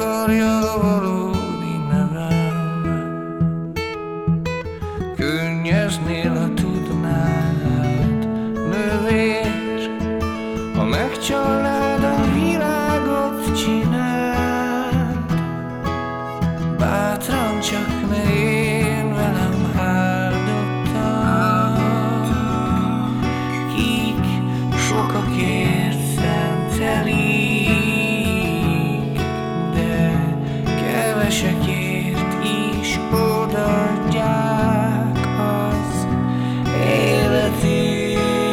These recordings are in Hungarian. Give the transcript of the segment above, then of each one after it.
zavarja a valódi nevem. Könnyeznél, ha tudnád, nővér, ha megcsalnád, a világot csináld. Bátran, csak ne én velem áldottak, kik sokakért szentelik, de kevesekért is odaadják az életük.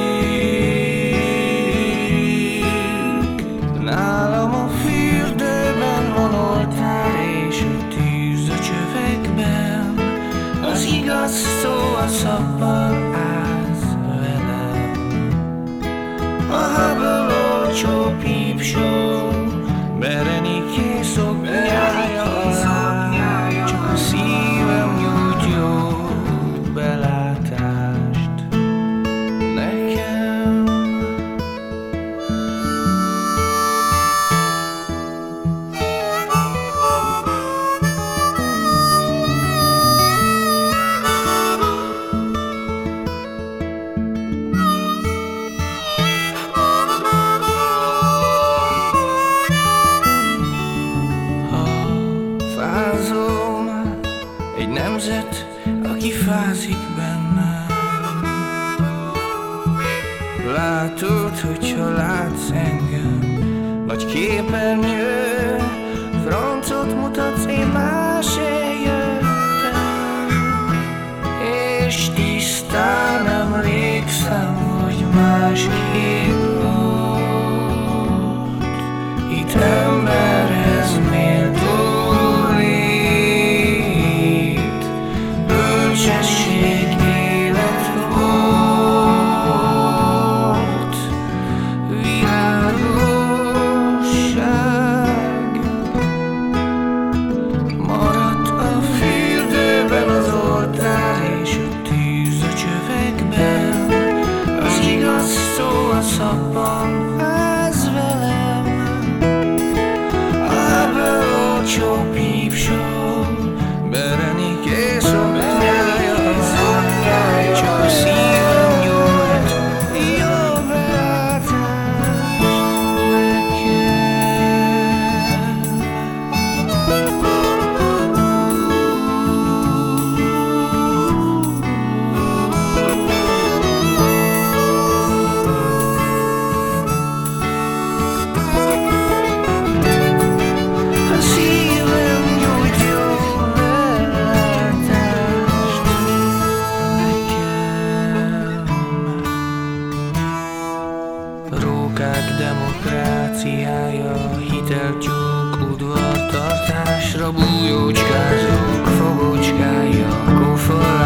Nálam a fürdőben van oltár és a tűz a csövekben, az igaz szó a szabban állsz velem. A habol olcsó pípsó, Bereniké szoknyája alá, csak a szívem nyújt jó belátást nekem. Fázom, egy nemzet, aki fázik bennem. Látod, hogyha látsz engem, nagy képernyő, francot mutatsz, én másért jöttem. És tisztán emlékszem, hogy másképp volt. Itt emberhez méltó lét, bölcsesség, élet volt, világosság. Maradt a fürdőben az oltár és a tűz a csövekben, az igaz szó a szabban állsz velem. A habol olcsó pípsó, Bereniké szoknyája alá, csak a szívem nyújt jó belátást nekem. A szívem nyújt jó belátást nekem. Rókák demokráciája, hiteltyúk, udvartartásra bújócskázók, fogocskája, kofalája.